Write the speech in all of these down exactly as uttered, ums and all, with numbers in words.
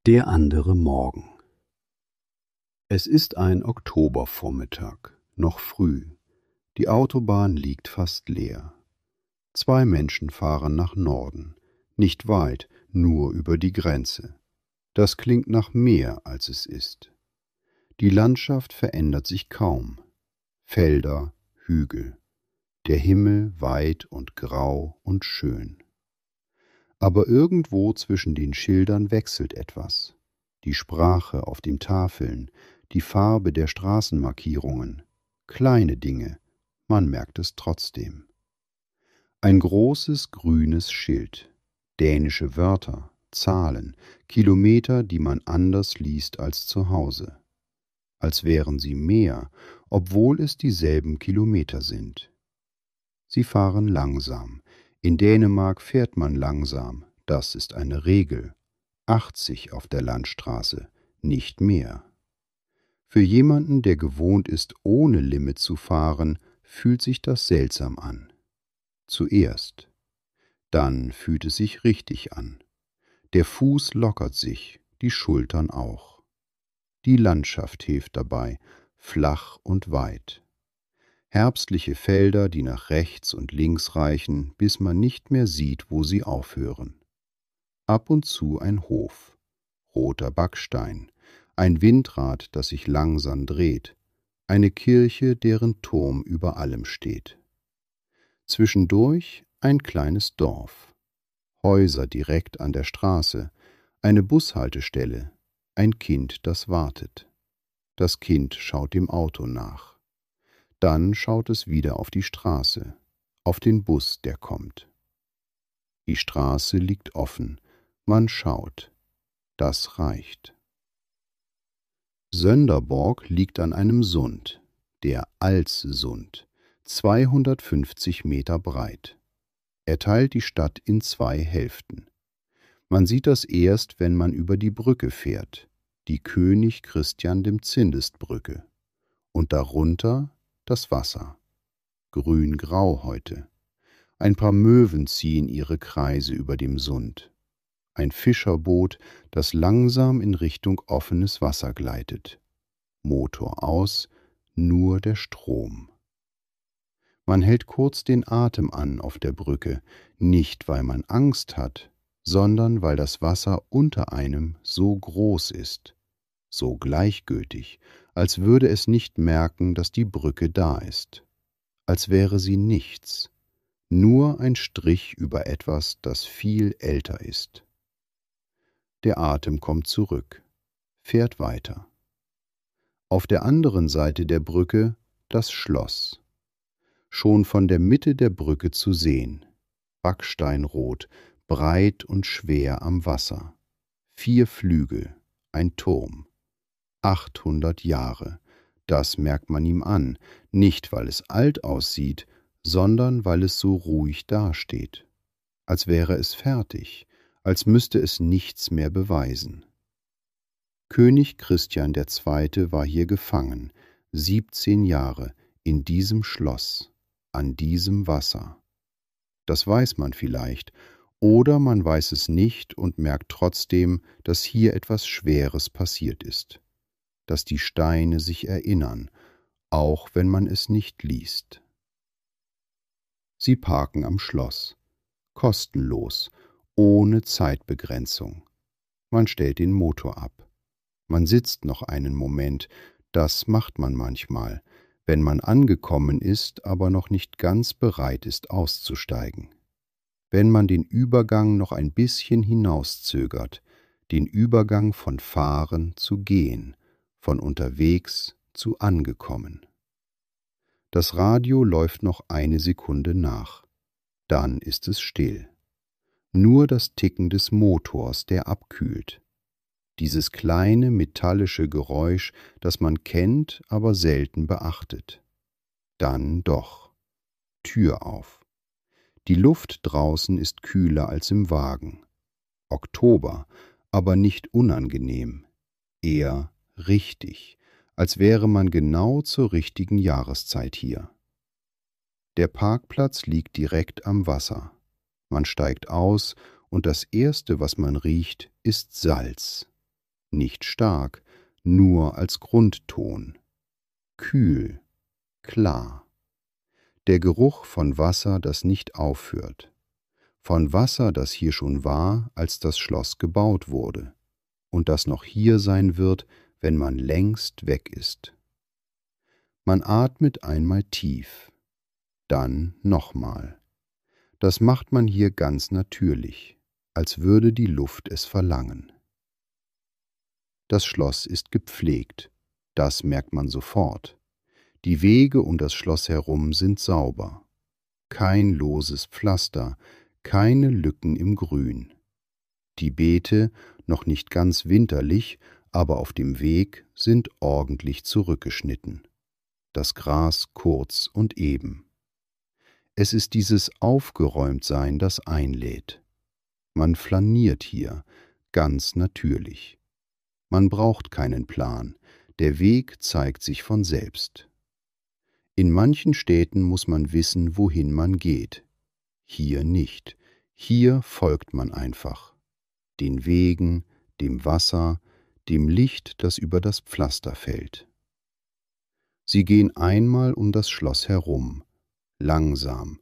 Der andere Morgen. Es ist ein Oktobervormittag, noch früh. Die Autobahn liegt fast leer. Zwei Menschen fahren nach Norden, nicht weit, nur über die Grenze. Das klingt nach mehr, als es ist. Die Landschaft verändert sich kaum. Felder, Hügel. Der Himmel weit und grau und schön. Aber irgendwo zwischen den Schildern wechselt etwas. Die Sprache auf den Tafeln, die Farbe der Straßenmarkierungen. Kleine Dinge, man merkt es trotzdem. Ein großes grünes Schild, dänische Wörter, Zahlen, Kilometer, die man anders liest als zu Hause. Als wären sie mehr, obwohl es dieselben Kilometer sind. Sie fahren langsam. In Dänemark fährt man langsam, das ist eine Regel. achtzig auf der Landstraße, nicht mehr. Für jemanden, der gewohnt ist, ohne Limit zu fahren, fühlt sich das seltsam an. Zuerst. Dann fühlt es sich richtig an. Der Fuß lockert sich, die Schultern auch. Die Landschaft hilft dabei, flach und weit. Herbstliche Felder, die nach rechts und links reichen, bis man nicht mehr sieht, wo sie aufhören. Ab und zu ein Hof, roter Backstein, ein Windrad, das sich langsam dreht, eine Kirche, deren Turm über allem steht. Zwischendurch ein kleines Dorf, Häuser direkt an der Straße, eine Bushaltestelle, ein Kind, das wartet. Das Kind schaut dem Auto nach. Dann schaut es wieder auf die Straße, auf den Bus, der kommt. Die Straße liegt offen, man schaut. Das reicht. Sönderborg liegt an einem Sund, der Alssund, zweihundertfünfzig Meter breit. Er teilt die Stadt in zwei Hälften. Man sieht das erst, wenn man über die Brücke fährt, die König Christian dem Zindestbrücke. Und darunter das Wasser. Grün-grau heute. Ein paar Möwen ziehen ihre Kreise über dem Sund. Ein Fischerboot, das langsam in Richtung offenes Wasser gleitet. Motor aus, nur der Strom. Man hält kurz den Atem an auf der Brücke, nicht weil man Angst hat, sondern weil das Wasser unter einem so groß ist, so gleichgültig, als würde es nicht merken, dass die Brücke da ist, als wäre sie nichts, nur ein Strich über etwas, das viel älter ist. Der Atem kommt zurück, fährt weiter. Auf der anderen Seite der Brücke das Schloss. Schon von der Mitte der Brücke zu sehen, backsteinrot, breit und schwer am Wasser. Vier Flügel, ein Turm. achthundert Jahre, das merkt man ihm an, nicht weil es alt aussieht, sondern weil es so ruhig dasteht, als wäre es fertig, als müsste es nichts mehr beweisen. König Christian der Zweite war hier gefangen, siebzehn Jahre, in diesem Schloss, an diesem Wasser. Das weiß man vielleicht, oder man weiß es nicht und merkt trotzdem, dass hier etwas Schweres passiert ist, dass die Steine sich erinnern, auch wenn man es nicht liest. Sie parken am Schloss, kostenlos, ohne Zeitbegrenzung. Man stellt den Motor ab. Man sitzt noch einen Moment, das macht man manchmal, wenn man angekommen ist, aber noch nicht ganz bereit ist auszusteigen. Wenn man den Übergang noch ein bisschen hinauszögert, den Übergang von Fahren zu Gehen, von unterwegs zu angekommen. Das Radio läuft noch eine Sekunde nach. Dann ist es still. Nur das Ticken des Motors, der abkühlt. Dieses kleine metallische Geräusch, das man kennt, aber selten beachtet. Dann doch. Tür auf. Die Luft draußen ist kühler als im Wagen. Oktober, aber nicht unangenehm. Eher richtig, als wäre man genau zur richtigen Jahreszeit hier. Der Parkplatz liegt direkt am Wasser. Man steigt aus und das Erste, was man riecht, ist Salz. nicht stark, nur als Grundton. Kühl, klar. Der Geruch von Wasser, das nicht aufhört. Von Wasser, das hier schon war, als das Schloss gebaut wurde, und das noch hier sein wird, wenn man längst weg ist. Man atmet einmal tief, dann nochmal. Das macht man hier ganz natürlich, als würde die Luft es verlangen. Das Schloss ist gepflegt, das merkt man sofort. Die Wege um das Schloss herum sind sauber. Kein loses Pflaster, keine Lücken im Grün. Die Beete, noch nicht ganz winterlich, aber auf dem Weg, sind ordentlich zurückgeschnitten. Das Gras kurz und eben. Es ist dieses Aufgeräumtsein, das einlädt. Man flaniert hier, ganz natürlich. Man braucht keinen Plan, der Weg zeigt sich von selbst. In manchen Städten muss man wissen, wohin man geht. Hier nicht. Hier folgt man einfach. Den Wegen, dem Wasser, dem Licht, das über das Pflaster fällt. Sie gehen einmal um das Schloss herum, langsam.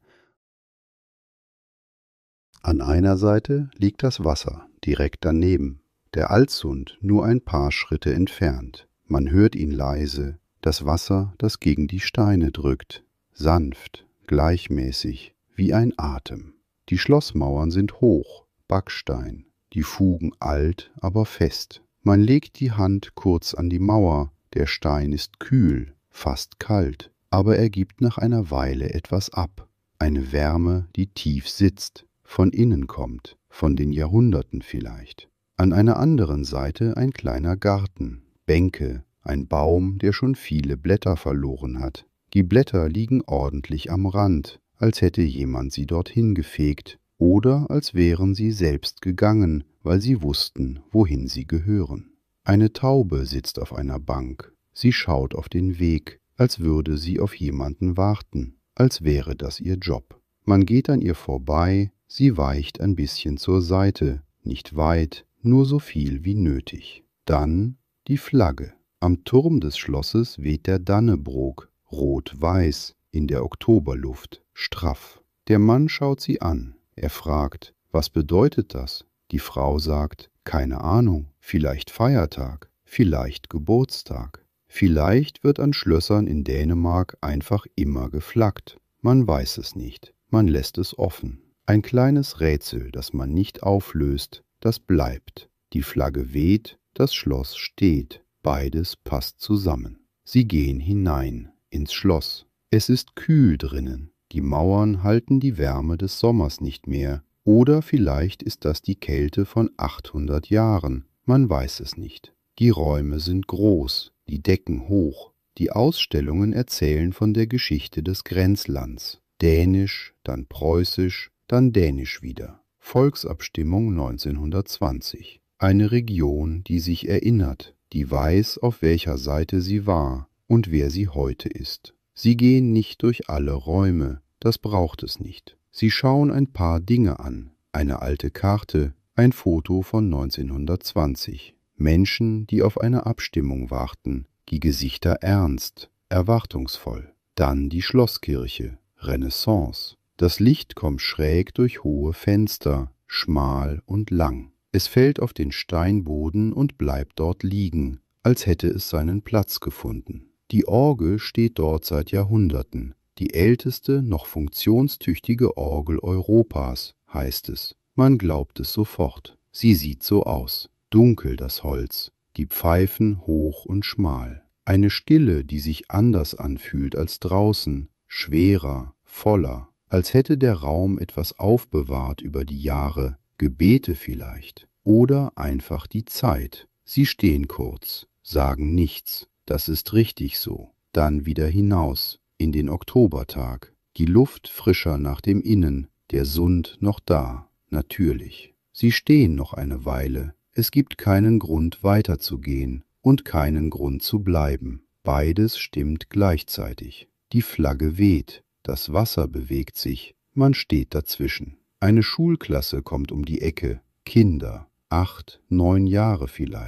An einer Seite liegt das Wasser, direkt daneben, der Altsund nur ein paar Schritte entfernt. Man hört ihn leise, das Wasser, das gegen die Steine drückt, sanft, gleichmäßig, wie ein Atem. Die Schlossmauern sind hoch, Backstein, die Fugen alt, aber fest. Man legt die Hand kurz an die Mauer, der Stein ist kühl, fast kalt, aber er gibt nach einer Weile etwas ab, eine Wärme, die tief sitzt, von innen kommt, von den Jahrhunderten vielleicht. An einer anderen Seite ein kleiner Garten, Bänke, ein Baum, der schon viele Blätter verloren hat. Die Blätter liegen ordentlich am Rand, als hätte jemand sie dorthin gefegt, oder als wären sie selbst gegangen, weil sie wussten, wohin sie gehören. Eine Taube sitzt auf einer Bank. Sie schaut auf den Weg, als würde sie auf jemanden warten, als wäre das ihr Job. Man geht an ihr vorbei, sie weicht ein bisschen zur Seite, nicht weit, nur so viel wie nötig. Dann die Flagge. Am Turm des Schlosses weht der Dannebrog, rot-weiß, in der Oktoberluft, straff. Der Mann schaut sie an. Er fragt, was bedeutet das? Die Frau sagt, keine Ahnung, vielleicht Feiertag, vielleicht Geburtstag. Vielleicht wird an Schlössern in Dänemark einfach immer geflaggt. Man weiß es nicht, man lässt es offen. Ein kleines Rätsel, das man nicht auflöst, das bleibt. Die Flagge weht, das Schloss steht. Beides passt zusammen. Sie gehen hinein, ins Schloss. Es ist kühl drinnen. Die Mauern halten die Wärme des Sommers nicht mehr. Oder vielleicht ist das die Kälte von achthundert Jahren. Man weiß es nicht. Die Räume sind groß, die Decken hoch. Die Ausstellungen erzählen von der Geschichte des Grenzlands. Dänisch, dann Preußisch, dann Dänisch wieder. Volksabstimmung neunzehnhundertzwanzig. Eine Region, die sich erinnert, die weiß, auf welcher Seite sie war und wer sie heute ist. Sie gehen nicht durch alle Räume, das braucht es nicht. Sie schauen ein paar Dinge an, eine alte Karte, ein Foto von neunzehnhundertzwanzig. Menschen, die auf eine Abstimmung warten, die Gesichter ernst, erwartungsvoll. Dann die Schlosskirche, Renaissance. Das Licht kommt schräg durch hohe Fenster, schmal und lang. Es fällt auf den Steinboden und bleibt dort liegen, als hätte es seinen Platz gefunden. Die Orgel steht dort seit Jahrhunderten. Die älteste, noch funktionstüchtige Orgel Europas, heißt es. Man glaubt es sofort. Sie sieht so aus. Dunkel das Holz, die Pfeifen hoch und schmal. Eine Stille, die sich anders anfühlt als draußen, schwerer, voller, als hätte der Raum etwas aufbewahrt über die Jahre, Gebete vielleicht, oder einfach die Zeit. Sie stehen kurz, sagen nichts, das ist richtig so, dann wieder hinaus, in den Oktobertag, die Luft frischer nach dem Innen, der Sund noch da, natürlich. Sie stehen noch eine Weile, es gibt keinen Grund weiterzugehen und keinen Grund zu bleiben. Beides stimmt gleichzeitig. Die Flagge weht, das Wasser bewegt sich, man steht dazwischen. Eine Schulklasse kommt um die Ecke, Kinder, acht, neun Jahre vielleicht.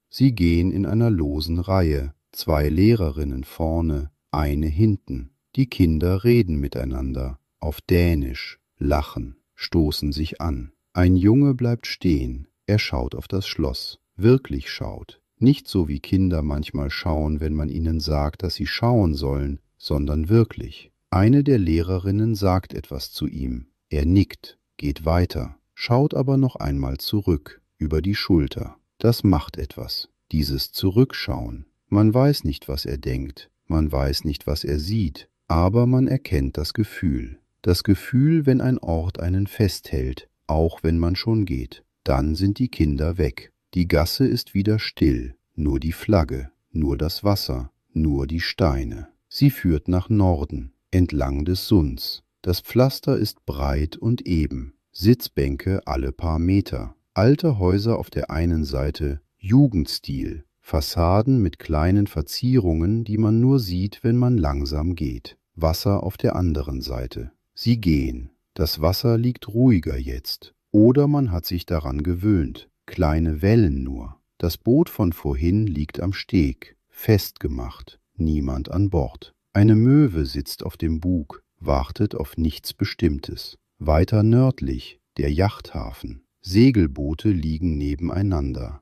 Sie gehen in einer losen Reihe, zwei Lehrerinnen vorne, eine hinten. Die Kinder reden miteinander, auf Dänisch, lachen, stoßen sich an. Ein Junge bleibt stehen, er schaut auf das Schloss, wirklich schaut. Nicht so wie Kinder manchmal schauen, wenn man ihnen sagt, dass sie schauen sollen, sondern wirklich. Eine der Lehrerinnen sagt etwas zu ihm. Er nickt, geht weiter, schaut aber noch einmal zurück, über die Schulter. Das macht etwas, dieses Zurückschauen. Man weiß nicht, was er denkt, man weiß nicht, was er sieht, aber man erkennt das Gefühl. Das Gefühl, wenn ein Ort einen festhält, auch wenn man schon geht. Dann sind die Kinder weg. Die Gasse ist wieder still, nur die Flagge, nur das Wasser, nur die Steine. Sie führt nach Norden, entlang des Sunds. Das Pflaster ist breit und eben, Sitzbänke alle paar Meter, alte Häuser auf der einen Seite, Jugendstil, Fassaden mit kleinen Verzierungen, die man nur sieht, wenn man langsam geht. Wasser auf der anderen Seite. Sie gehen. Das Wasser liegt ruhiger jetzt. Oder man hat sich daran gewöhnt. Kleine Wellen nur. Das Boot von vorhin liegt am Steg, festgemacht, niemand an Bord. Eine Möwe sitzt auf dem Bug, wartet auf nichts Bestimmtes. Weiter nördlich, der Yachthafen. Segelboote liegen nebeneinander.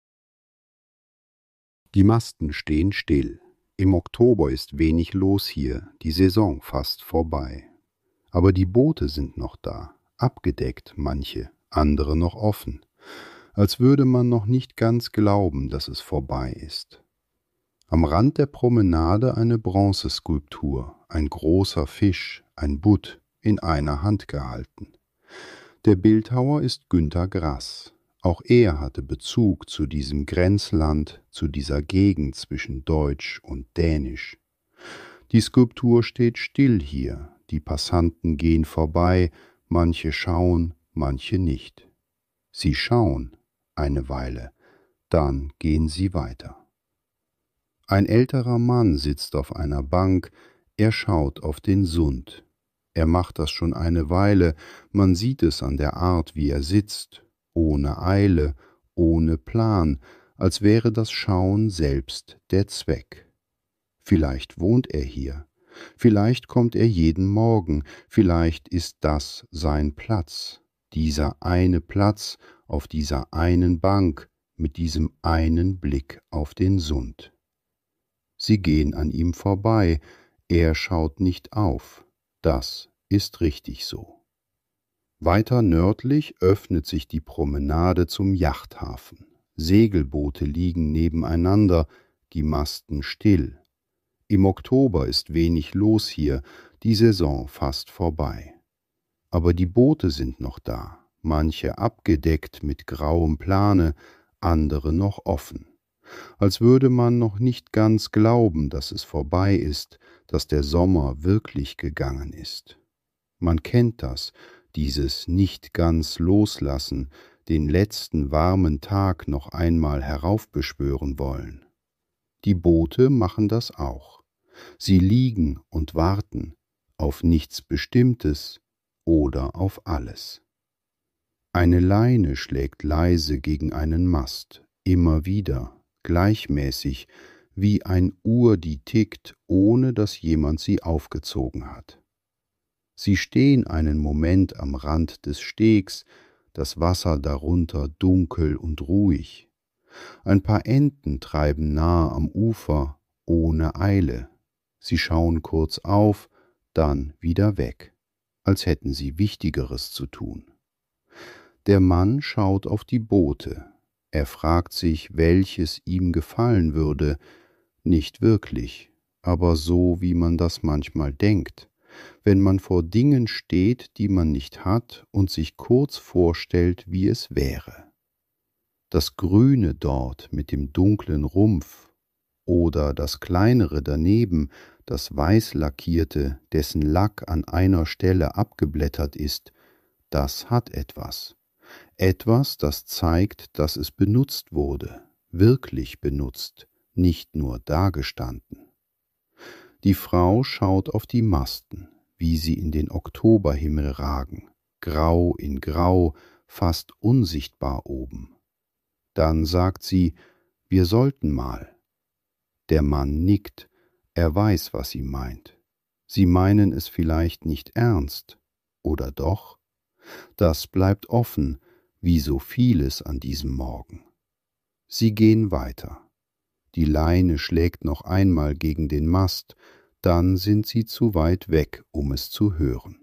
Die Masten stehen still. Im Oktober ist wenig los hier, die Saison fast vorbei. Aber die Boote sind noch da, abgedeckt manche, andere noch offen, als würde man noch nicht ganz glauben, dass es vorbei ist. Am Rand der Promenade eine Bronzeskulptur, ein großer Fisch, ein Butt, in einer Hand gehalten. Der Bildhauer ist Günter Grass. Auch er hatte Bezug zu diesem Grenzland, zu dieser Gegend zwischen Deutsch und Dänisch. Die Skulptur steht still hier, die Passanten gehen vorbei, manche schauen, manche nicht. Sie schauen eine Weile, dann gehen sie weiter. Ein älterer Mann sitzt auf einer Bank, er schaut auf den Sund. Er macht das schon eine Weile, man sieht es an der Art, wie er sitzt, ohne Eile, ohne Plan, als wäre das Schauen selbst der Zweck. Vielleicht wohnt er hier, vielleicht kommt er jeden Morgen, vielleicht ist das sein Platz, dieser eine Platz auf dieser einen Bank mit diesem einen Blick auf den Sund. Sie gehen an ihm vorbei, er schaut nicht auf, das ist richtig so. Weiter nördlich öffnet sich die Promenade zum Yachthafen. Segelboote liegen nebeneinander, die Masten still. Im Oktober ist wenig los hier, die Saison fast vorbei. Aber die Boote sind noch da, manche abgedeckt mit grauem Plane, andere noch offen. Als würde man noch nicht ganz glauben, dass es vorbei ist, dass der Sommer wirklich gegangen ist. Man kennt das, dieses nicht ganz loslassen, den letzten warmen Tag noch einmal heraufbeschwören wollen. Die Boote machen das auch. Sie liegen und warten auf nichts Bestimmtes oder auf alles. Eine Leine schlägt leise gegen einen Mast, immer wieder, gleichmäßig, wie ein Uhr, die tickt, ohne dass jemand sie aufgezogen hat. Sie stehen einen Moment am Rand des Stegs, das Wasser darunter dunkel und ruhig. Ein paar Enten treiben nah am Ufer, ohne Eile. Sie schauen kurz auf, dann wieder weg, als hätten sie Wichtigeres zu tun. Der Mann schaut auf die Boote. Er fragt sich, welches ihm gefallen würde. Nicht wirklich, aber so, wie man das manchmal denkt, wenn man vor Dingen steht, die man nicht hat und sich kurz vorstellt, wie es wäre. Das Grüne dort mit dem dunklen Rumpf oder das kleinere daneben, das weiß lackierte, dessen Lack an einer Stelle abgeblättert ist, das hat etwas. Etwas, das zeigt, dass es benutzt wurde, wirklich benutzt, nicht nur dagestanden. Die Frau schaut auf die Masten, wie sie in den Oktoberhimmel ragen, grau in grau, fast unsichtbar oben. Dann sagt sie, Wir sollten mal. Der Mann nickt, er weiß, was sie meint. Sie meinen es vielleicht nicht ernst, oder doch? Das bleibt offen, wie so vieles an diesem Morgen. Sie gehen weiter. Die Leine schlägt noch einmal gegen den Mast, dann sind sie zu weit weg, um es zu hören.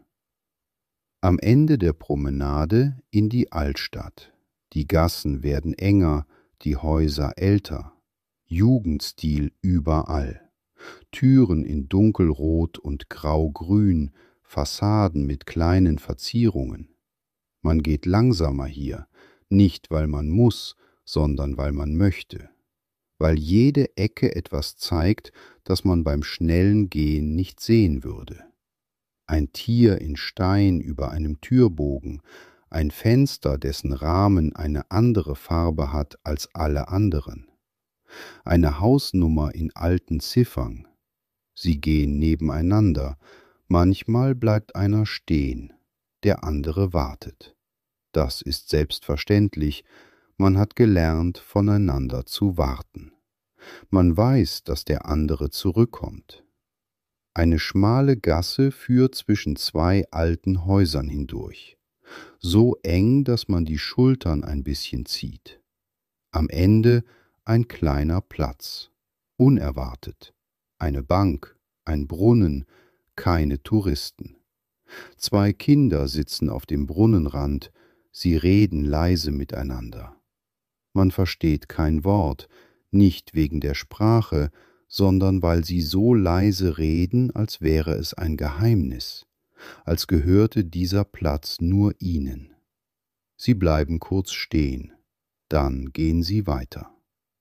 Am Ende der Promenade in die Altstadt. Die Gassen werden enger, die Häuser älter. Jugendstil überall. Türen in dunkelrot und graugrün, Fassaden mit kleinen Verzierungen. Man geht langsamer hier, nicht weil man muss, sondern weil man möchte. Weil jede Ecke etwas zeigt, das man beim schnellen Gehen nicht sehen würde. Ein Tier in Stein über einem Türbogen, ein Fenster, dessen Rahmen eine andere Farbe hat als alle anderen. Eine Hausnummer in alten Ziffern. Sie gehen nebeneinander, manchmal bleibt einer stehen, der andere wartet. Das ist selbstverständlich, man hat gelernt, voneinander zu warten. Man weiß, dass der andere zurückkommt. Eine schmale Gasse führt zwischen zwei alten Häusern hindurch, so eng, dass man die Schultern ein bisschen zieht. Am Ende ein kleiner Platz, unerwartet, eine Bank, ein Brunnen, keine Touristen. Zwei Kinder sitzen auf dem Brunnenrand, sie reden leise miteinander. Man versteht kein Wort, nicht wegen der Sprache, sondern weil sie so leise reden, als wäre es ein Geheimnis, als gehörte dieser Platz nur ihnen. Sie bleiben kurz stehen, dann gehen sie weiter.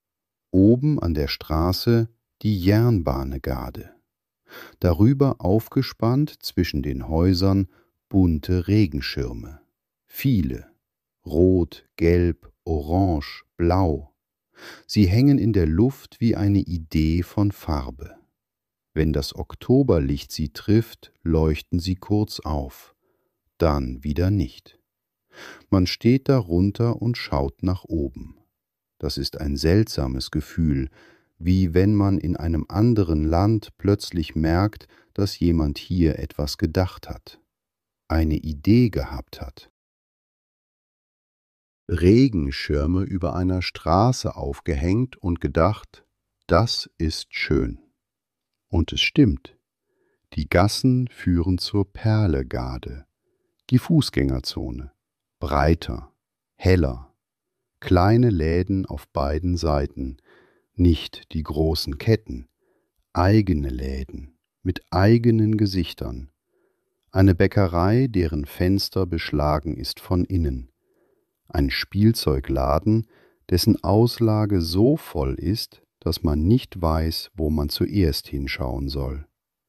Oben an der Straße die Jernbahnegarde. Darüber aufgespannt zwischen den Häusern bunte Regenschirme. Viele, rot, gelb, orange, blau. Sie hängen in der Luft wie eine Idee von Farbe. Wenn das Oktoberlicht sie trifft, leuchten sie kurz auf, dann wieder nicht. Man steht darunter und schaut nach oben. Das ist ein seltsames Gefühl, wie wenn man in einem anderen Land plötzlich merkt, dass jemand hier etwas gedacht hat, eine Idee gehabt hat. Regenschirme über einer Straße aufgehängt und gedacht, das ist schön. Und es stimmt. Die Gassen führen zur Perlegarde, die Fußgängerzone, breiter, heller, kleine Läden auf beiden Seiten, nicht die großen Ketten, eigene Läden mit eigenen Gesichtern, eine Bäckerei, deren Fenster beschlagen ist von innen, ein Spielzeugladen, dessen Auslage so voll ist, dass man nicht weiß, wo man zuerst hinschauen soll.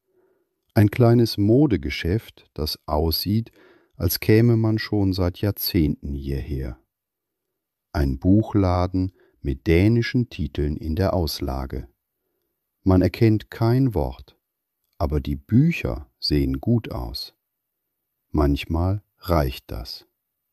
Ein kleines Modegeschäft, das aussieht, als käme man schon seit Jahrzehnten hierher. Ein Buchladen mit dänischen Titeln in der Auslage. Man erkennt kein Wort, aber die Bücher sehen gut aus. Manchmal reicht das.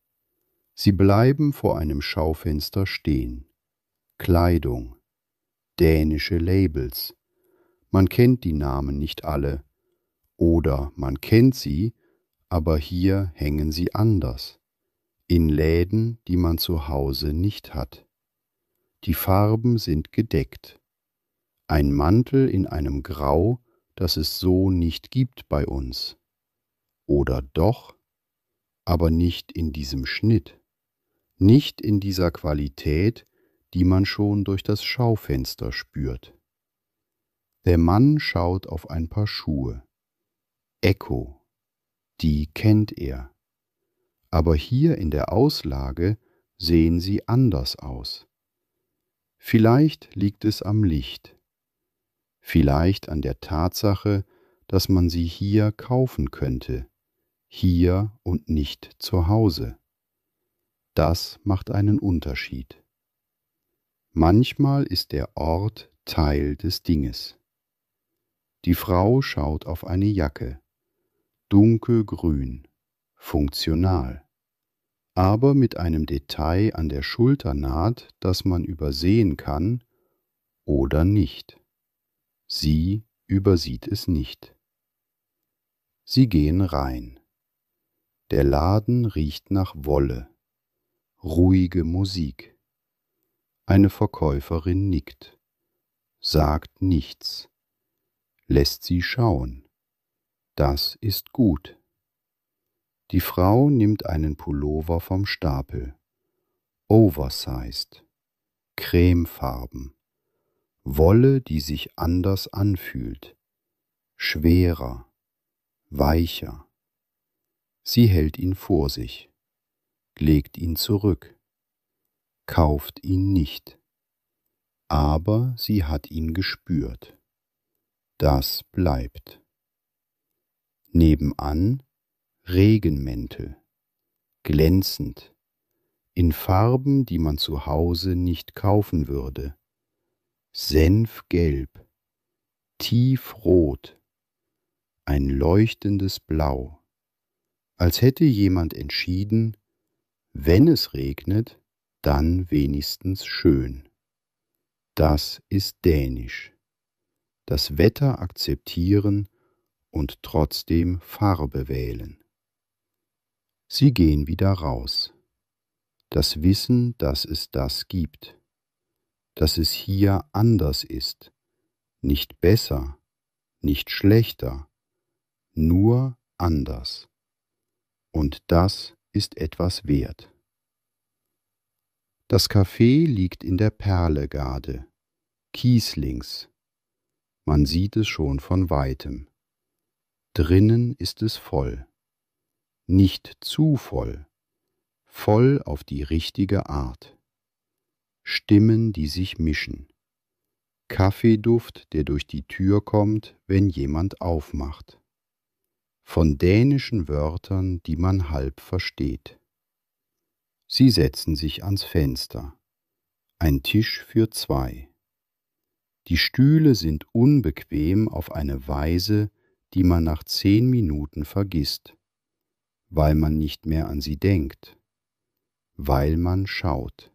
Sie bleiben vor einem Schaufenster stehen. Kleidung, dänische Labels. Man kennt die Namen nicht alle. Oder man kennt sie, aber hier hängen sie anders. In Läden, die man zu Hause nicht hat. Die Farben sind gedeckt. Ein Mantel in einem Grau, das es so nicht gibt bei uns. Oder doch, aber nicht in diesem Schnitt. Nicht in dieser Qualität, die man schon durch das Schaufenster spürt. Der Mann schaut auf ein paar Schuhe. Echo, die kennt er. Aber hier in der Auslage sehen sie anders aus. Vielleicht liegt es am Licht. Vielleicht an der Tatsache, dass man sie hier kaufen könnte, hier und nicht zu Hause. Das macht einen Unterschied. Manchmal ist der Ort Teil des Dinges. Die Frau schaut auf eine Jacke, dunkelgrün, funktional, aber mit einem Detail an der Schulternaht, das man übersehen kann, oder nicht. Sie übersieht es nicht. Sie gehen rein. Der Laden riecht nach Wolle, ruhige Musik. Eine Verkäuferin nickt, sagt nichts, lässt sie schauen. Das ist gut. Die Frau nimmt einen Pullover vom Stapel, oversized, cremefarben, Wolle, die sich anders anfühlt, schwerer, weicher. Sie hält ihn vor sich, legt ihn zurück, kauft ihn nicht, aber sie hat ihn gespürt. Das bleibt. Nebenan Regenmäntel, glänzend, in Farben, die man zu Hause nicht kaufen würde. Senfgelb, tiefrot, ein leuchtendes Blau, als hätte jemand entschieden, wenn es regnet, dann wenigstens schön. Das ist dänisch. Das Wetter akzeptieren und trotzdem Farbe wählen. Sie gehen wieder raus. Das Wissen, dass es das gibt, dass es hier anders ist, nicht besser, nicht schlechter, nur anders. Und das ist etwas wert. Das Café liegt in der Perlegade, kieslings. Man sieht es schon von weitem. Drinnen ist es voll. Nicht zu voll, voll auf die richtige Art. Stimmen, die sich mischen. Kaffeeduft, der durch die Tür kommt, wenn jemand aufmacht. Von dänischen Wörtern, die man halb versteht. Sie setzen sich ans Fenster. Ein Tisch für zwei. Die Stühle sind unbequem auf eine Weise, die man nach zehn Minuten vergisst, weil man nicht mehr an sie denkt, weil man schaut.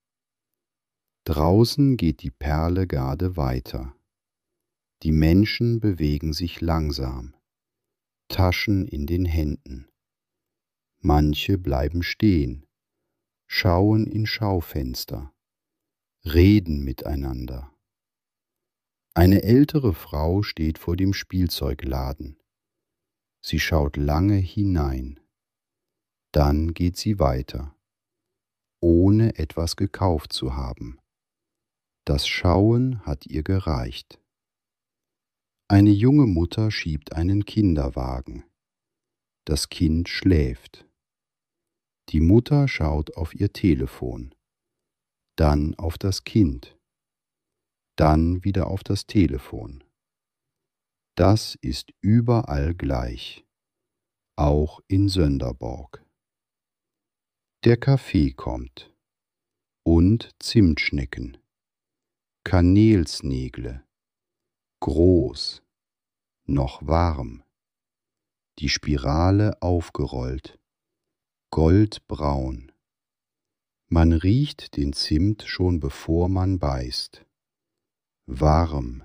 Draußen geht die Perlegade weiter. Die Menschen bewegen sich langsam, Taschen in den Händen. Manche bleiben stehen, schauen in Schaufenster, reden miteinander. Eine ältere Frau steht vor dem Spielzeugladen. Sie schaut lange hinein. Dann geht sie weiter, ohne etwas gekauft zu haben. Das Schauen hat ihr gereicht. Eine junge Mutter schiebt einen Kinderwagen. Das Kind schläft. Die Mutter schaut auf ihr Telefon, dann auf das Kind, dann wieder auf das Telefon. Das ist überall gleich, auch in Sönderborg. Der Kaffee kommt und Zimtschnecken, Kanelsnegle, groß, noch warm, die Spirale aufgerollt, goldbraun. Man riecht den Zimt schon bevor man beißt. Warm,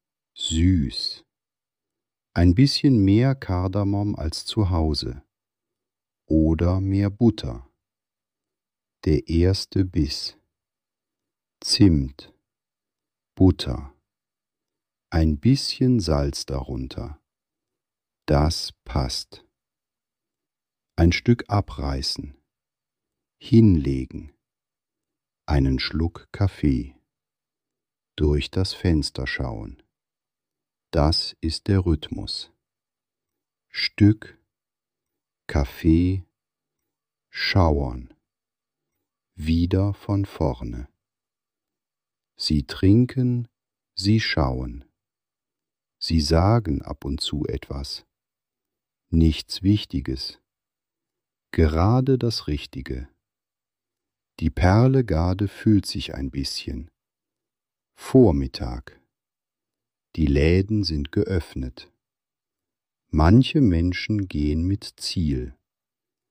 süß, ein bisschen mehr Kardamom als zu Hause oder mehr Butter. Der erste Biss. Zimt, Butter, ein bisschen Salz darunter. Das passt. Ein Stück abreißen, hinlegen, einen Schluck Kaffee, durch das Fenster schauen. Das ist der Rhythmus. Stück, Kaffee, schauern, wieder von vorne. Sie trinken, sie schauen. Sie sagen ab und zu etwas. Nichts Wichtiges. Gerade das Richtige. Die Perlegade fühlt sich ein bisschen. Vormittag. Die Läden sind geöffnet. Manche Menschen gehen mit Ziel,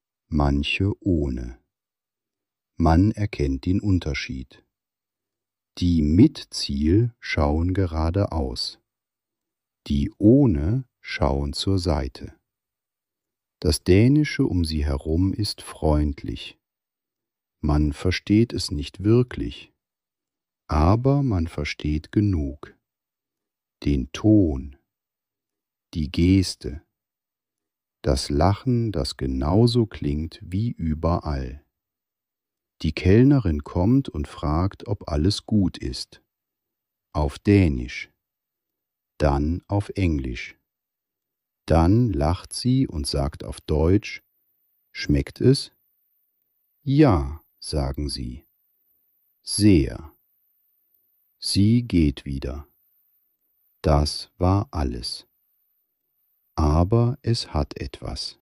manche ohne. Man erkennt den Unterschied. Die mit Ziel schauen geradeaus. Die ohne schauen zur Seite. Das Dänische um sie herum ist freundlich. Man versteht es nicht wirklich, aber man versteht genug. Den Ton, die Geste, das Lachen, das genauso klingt wie überall. Die Kellnerin kommt und fragt, ob alles gut ist. Auf Dänisch, dann auf Englisch. Dann lacht sie und sagt auf Deutsch, schmeckt es? Ja, sagen sie. Sehr. Sie geht wieder. Das war alles. Aber es hat etwas.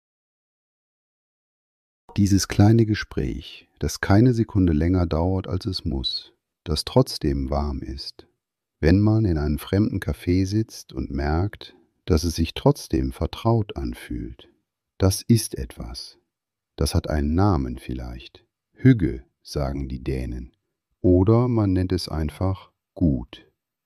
Dieses kleine Gespräch, das keine Sekunde länger dauert, als es muss, das trotzdem warm ist, wenn man in einem fremden Café sitzt und merkt, dass es sich trotzdem vertraut anfühlt. Das ist etwas. Das hat einen Namen vielleicht. Hygge, sagen die Dänen. Oder man nennt es einfach gut.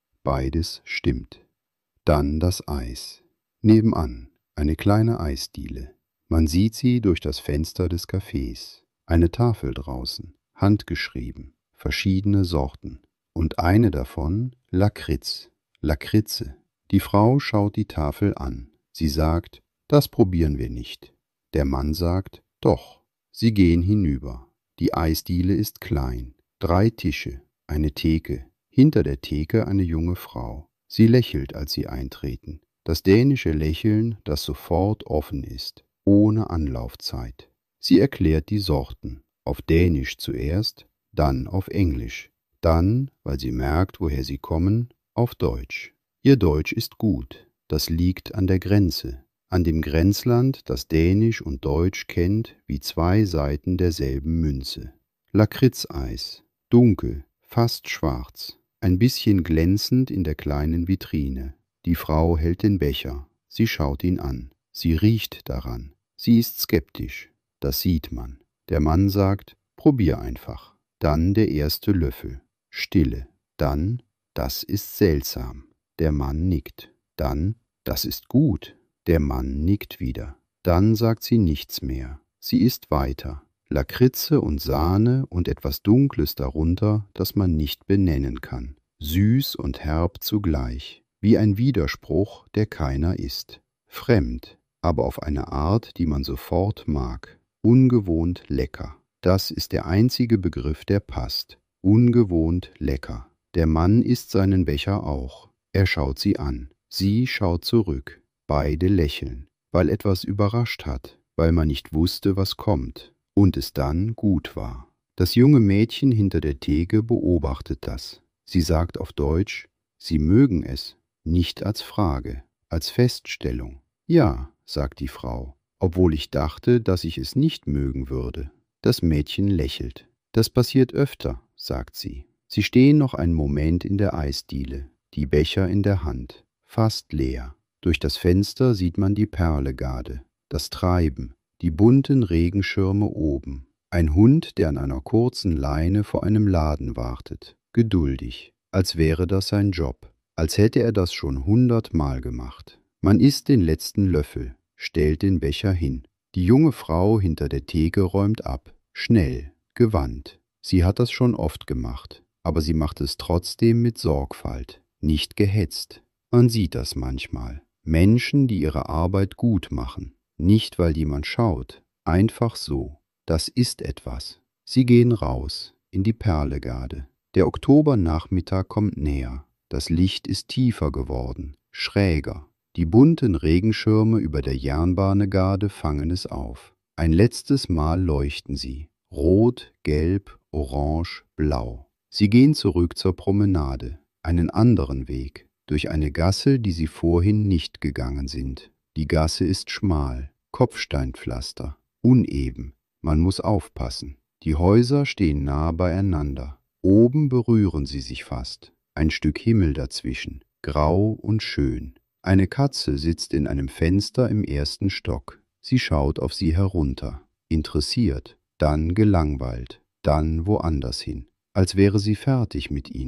Beides stimmt. Dann das Eis. Nebenan eine kleine Eisdiele. Man sieht sie durch das Fenster des Cafés. Eine Tafel draußen, handgeschrieben, verschiedene Sorten. Und eine davon Lakritz, Lakritze. Die Frau schaut die Tafel an. Sie sagt, das probieren wir nicht. Der Mann sagt, doch. Sie gehen hinüber. Die Eisdiele ist klein. Drei Tische, eine Theke. Hinter der Theke eine junge Frau. Sie lächelt, als sie eintreten. Das dänische Lächeln, das sofort offen ist, ohne Anlaufzeit. Sie erklärt die Sorten. Auf Dänisch zuerst, dann auf Englisch. Dann, weil sie merkt, woher sie kommen, auf Deutsch. Ihr Deutsch ist gut, das liegt an der Grenze, an dem Grenzland, das Dänisch und Deutsch kennt wie zwei Seiten derselben Münze. Lakritzeis, dunkel, fast schwarz, ein bisschen glänzend in der kleinen Vitrine. Die Frau hält den Becher, sie schaut ihn an, sie riecht daran, sie ist skeptisch, das sieht man. Der Mann sagt, probier einfach. Dann der erste Löffel, Stille, dann, das ist seltsam. Der Mann nickt. Dann, das ist gut. Der Mann nickt wieder. Dann sagt sie nichts mehr. Sie isst weiter. Lakritze und Sahne und etwas Dunkles darunter, das man nicht benennen kann. Süß und herb zugleich. Wie ein Widerspruch, der keiner ist. Fremd, aber auf eine Art, die man sofort mag. Ungewohnt lecker. Das ist der einzige Begriff, der passt. Ungewohnt lecker. Der Mann isst seinen Becher auch. Er schaut sie an. Sie schaut zurück. Beide lächeln, weil etwas überrascht hat, weil man nicht wusste, was kommt und es dann gut war. Das junge Mädchen hinter der Theke beobachtet das. Sie sagt auf Deutsch, Sie mögen es, nicht als Frage, als Feststellung. Ja, sagt die Frau, obwohl ich dachte, dass ich es nicht mögen würde. Das Mädchen lächelt. Das passiert öfter, sagt sie. Sie stehen noch einen Moment in der Eisdiele. Die Becher in der Hand, fast leer. Durch das Fenster sieht man die Perlegarde, das Treiben, die bunten Regenschirme oben. Ein Hund, der an einer kurzen Leine vor einem Laden wartet, geduldig, als wäre das sein Job, als hätte er das schon hundertmal gemacht. Man isst den letzten Löffel, stellt den Becher hin. Die junge Frau hinter der Theke räumt ab, schnell, gewandt. Sie hat das schon oft gemacht, aber sie macht es trotzdem mit Sorgfalt. Nicht gehetzt. Man sieht das manchmal. Menschen, die ihre Arbeit gut machen. Nicht, weil jemand schaut. Einfach so. Das ist etwas. Sie gehen raus, in die Perlegarde. Der Oktobernachmittag kommt näher. Das Licht ist tiefer geworden, schräger. Die bunten Regenschirme über der Jernbahngarde fangen es auf. Ein letztes Mal leuchten sie. Rot, gelb, orange, blau. Sie gehen zurück zur Promenade. Einen anderen Weg, durch eine Gasse, die sie vorhin nicht gegangen sind. Die Gasse ist schmal, Kopfsteinpflaster, uneben, man muss aufpassen. Die Häuser stehen nah beieinander. Oben berühren sie sich fast. Ein Stück Himmel dazwischen, grau und schön. Eine Katze sitzt in einem Fenster im ersten Stock. Sie schaut auf sie herunter, interessiert, dann gelangweilt, dann woanders hin, als wäre sie fertig mit ihnen.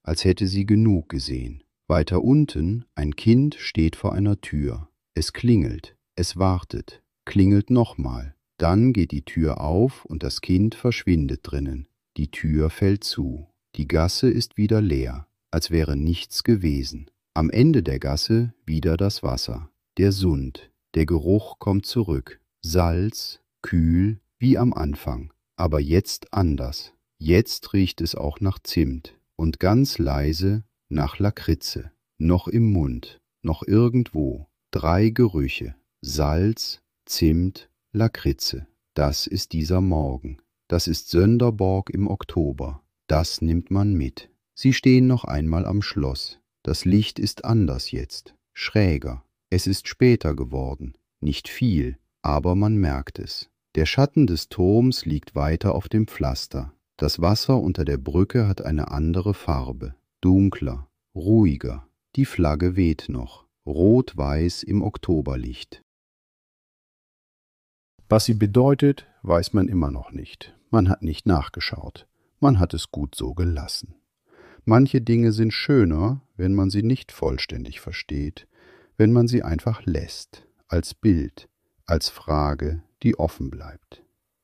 als hätte sie genug gesehen. Weiter unten, ein Kind steht vor einer Tür. Es klingelt, es wartet, klingelt nochmal. Dann geht die Tür auf und das Kind verschwindet drinnen. Die Tür fällt zu. Die Gasse ist wieder leer, als wäre nichts gewesen. Am Ende der Gasse wieder das Wasser. Der Sund, der Geruch kommt zurück. Salz, kühl, wie am Anfang, aber jetzt anders. Jetzt riecht es auch nach Zimt und ganz leise nach Lakritze. Noch im Mund, noch irgendwo. Drei Gerüche. Salz, Zimt, Lakritze. Das ist dieser Morgen. Das ist Sönderborg im Oktober. Das nimmt man mit. Sie stehen noch einmal am Schloss. Das Licht ist anders jetzt, schräger. Es ist später geworden. Nicht viel, aber man merkt es. Der Schatten des Turms liegt weiter auf dem Pflaster. Das Wasser unter der Brücke hat eine andere Farbe. Dunkler, ruhiger. Die Flagge weht noch. Rot-weiß im Oktoberlicht. Was sie bedeutet, weiß man immer noch nicht. Man hat nicht nachgeschaut. Man hat es gut so gelassen. Manche Dinge sind schöner, wenn man sie nicht vollständig versteht, wenn man sie einfach lässt, als Bild, als Frage, die offen bleibt.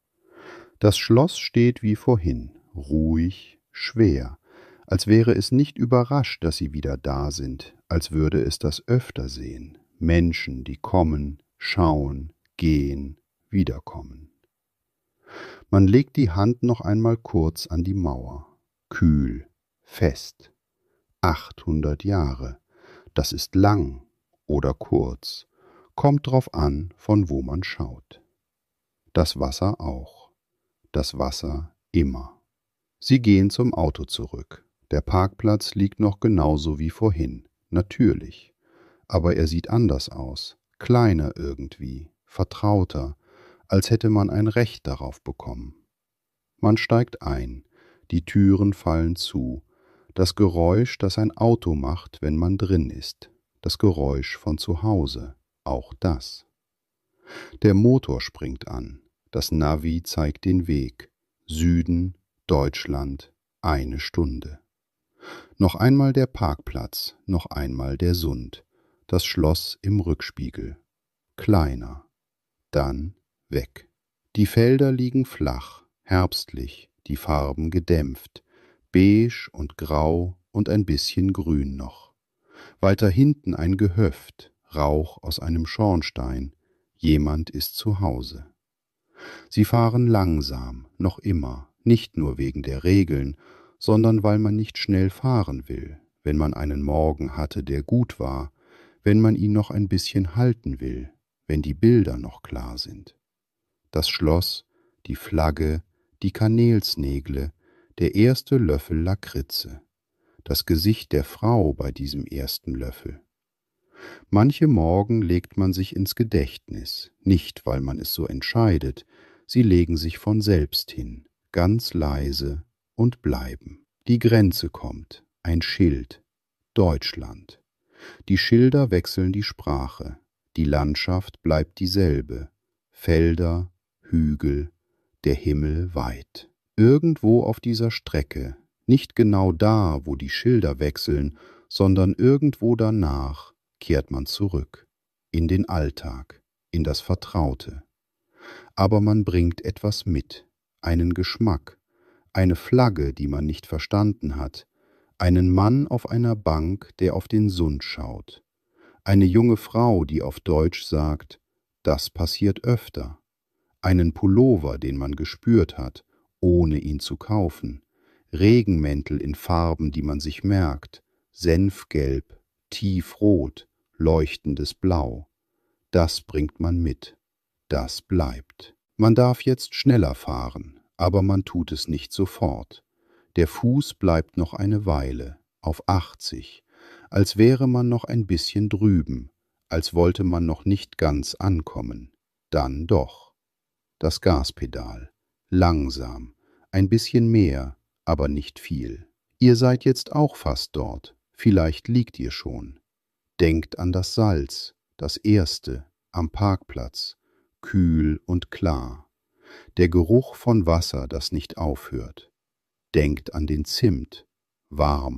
Das Schloss steht wie vorhin, ruhig, schwer, als wäre es nicht überrascht, dass sie wieder da sind, als würde es das öfter sehen. Menschen, die kommen, schauen, gehen, wiederkommen. Man legt die Hand noch einmal kurz an die Mauer. Kühl, fest. Achthundert Jahre. Das ist lang oder kurz. Kommt drauf an, von wo man schaut. Das Wasser auch. Das Wasser immer. Sie gehen zum Auto zurück. Der Parkplatz liegt noch genauso wie vorhin. Natürlich. Aber er sieht anders aus. Kleiner irgendwie. Vertrauter. Als hätte man ein Recht darauf bekommen. Man steigt ein. Die Türen fallen zu. Das Geräusch, das ein Auto macht, wenn man drin ist. Das Geräusch von zu Hause. Auch das. Der Motor springt an. Das Navi zeigt den Weg. Süden, Deutschland, eine Stunde. Noch einmal der Parkplatz, noch einmal der Sund. Das Schloss im Rückspiegel. Kleiner. Dann weg. Die Felder liegen flach, herbstlich, die Farben gedämpft. Beige und grau und ein bisschen grün noch. Weiter hinten ein Gehöft, Rauch aus einem Schornstein. Jemand ist zu Hause. Sie fahren langsam, noch immer, nicht nur wegen der Regeln, sondern weil man nicht schnell fahren will, wenn man einen Morgen hatte, der gut war, wenn man ihn noch ein bisschen halten will, wenn die Bilder noch klar sind. Das Schloss, die Flagge, die Kanelsnegle, der erste Löffel Lakritze, das Gesicht der Frau bei diesem ersten Löffel. Manche Morgen legt man sich ins Gedächtnis, nicht weil man es so entscheidet, sie legen sich von selbst hin, ganz leise und bleiben. Die Grenze kommt, ein Schild, Deutschland. Die Schilder wechseln die Sprache, die Landschaft bleibt dieselbe, Felder, Hügel, der Himmel weit. Irgendwo auf dieser Strecke, nicht genau da, wo die Schilder wechseln, sondern irgendwo danach, kehrt man zurück, in den Alltag, in das Vertraute. Aber man bringt etwas mit, einen Geschmack, eine Flagge, die man nicht verstanden hat, einen Mann auf einer Bank, der auf den Sund schaut, eine junge Frau, die auf Deutsch sagt, das passiert öfter, einen Pullover, den man gespürt hat, ohne ihn zu kaufen, Regenmäntel in Farben, die man sich merkt, Senfgelb, tiefrot, leuchtendes Blau. Das bringt man mit, das bleibt. Man darf jetzt schneller fahren, aber man tut es nicht sofort. Der Fuß bleibt noch eine Weile, auf achtzig, als wäre man noch ein bisschen drüben, als wollte man noch nicht ganz ankommen. Dann doch. Das Gaspedal. Langsam, ein bisschen mehr, aber nicht viel. Ihr seid jetzt auch fast dort, vielleicht liegt ihr schon. Denkt an das Salz, das erste, am Parkplatz, kühl und klar. Der Geruch von Wasser, das nicht aufhört. Denkt an den Zimt, warm,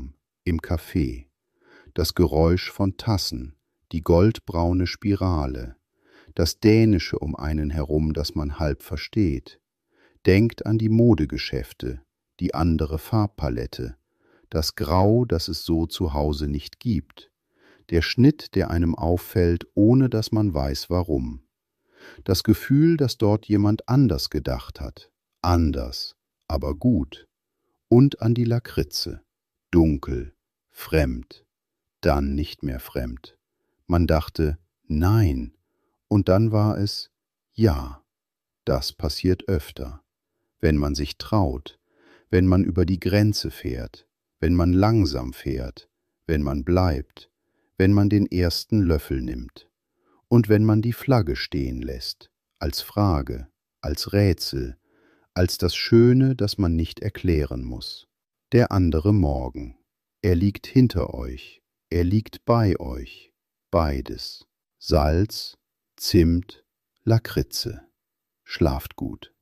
im Café, das Geräusch von Tassen, die goldbraune Spirale, das Dänische um einen herum, das man halb versteht. Denkt an die Modegeschäfte, die andere Farbpalette, das Grau, das es so zu Hause nicht gibt, der Schnitt, der einem auffällt, ohne dass man weiß warum. Das Gefühl, dass dort jemand anders gedacht hat, anders, aber gut. Und an die Lakritze, dunkel, fremd, dann nicht mehr fremd. Man dachte, nein, und dann war es, ja. Das passiert öfter, wenn man sich traut, wenn man über die Grenze fährt, wenn man langsam fährt, wenn man bleibt, wenn man den ersten Löffel nimmt und wenn man die Flagge stehen lässt, als Frage, als Rätsel, als das Schöne, das man nicht erklären muss. Der andere Morgen. Er liegt hinter euch, er liegt bei euch, beides. Salz, Zimt, Lakritze. Schlaft gut.